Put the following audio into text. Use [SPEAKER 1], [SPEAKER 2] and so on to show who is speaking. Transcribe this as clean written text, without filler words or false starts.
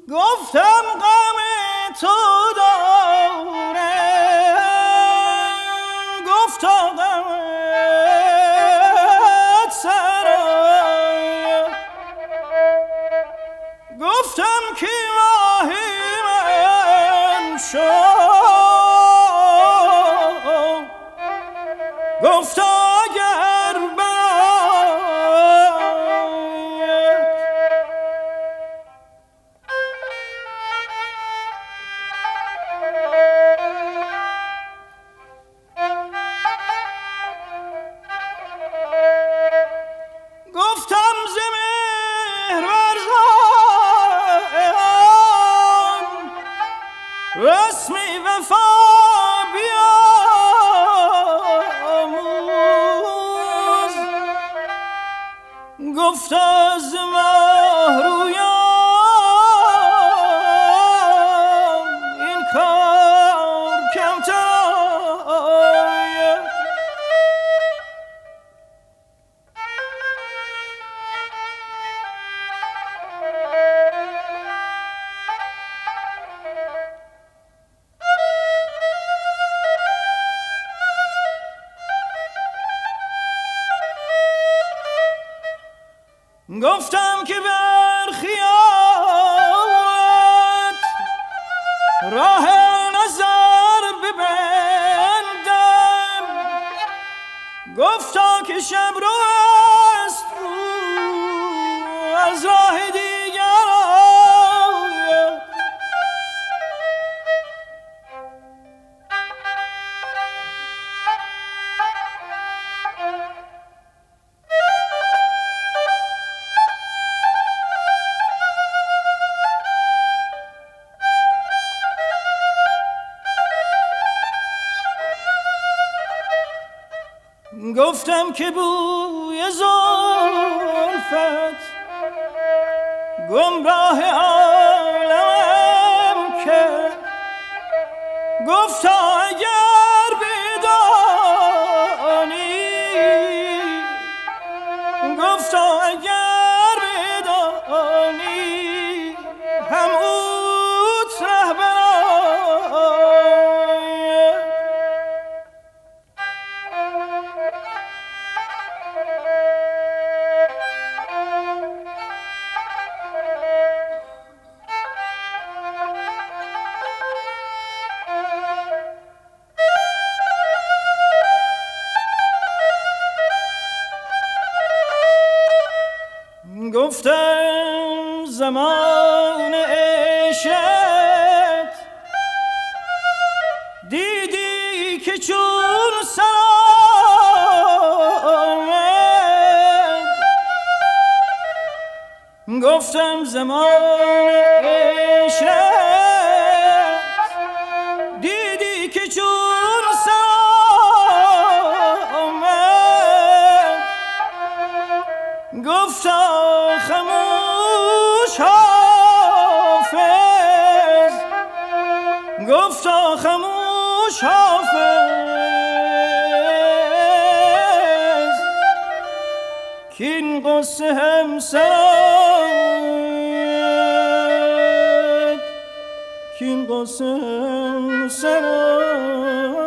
[SPEAKER 1] گفتم غم تو دارم، گفتا غمت سرم. گفتم که ماهی من شو، گفتا اگر گفتم ز مهر ورزان رسمی وفا بیاموز. گفت از مه رویان این کار کمتر. گفتم که بر خیالت راه نظر ببندم. گفتا که شب رو است از راه دیگر آید. گفتم که بوی زلفت گمراه عالمم کرد. گفتا اگر بدانی، گفتا اگر بدانی هم اوت رهبران. گفتم زمان عشقت دیدی که چون سر آمد. گفتم زمان عشقت دیدی که چون سر آمد. گفتا خموش حافظ، گفتا خموش حافظ کین قصه همسرت، کین قصه همسرت.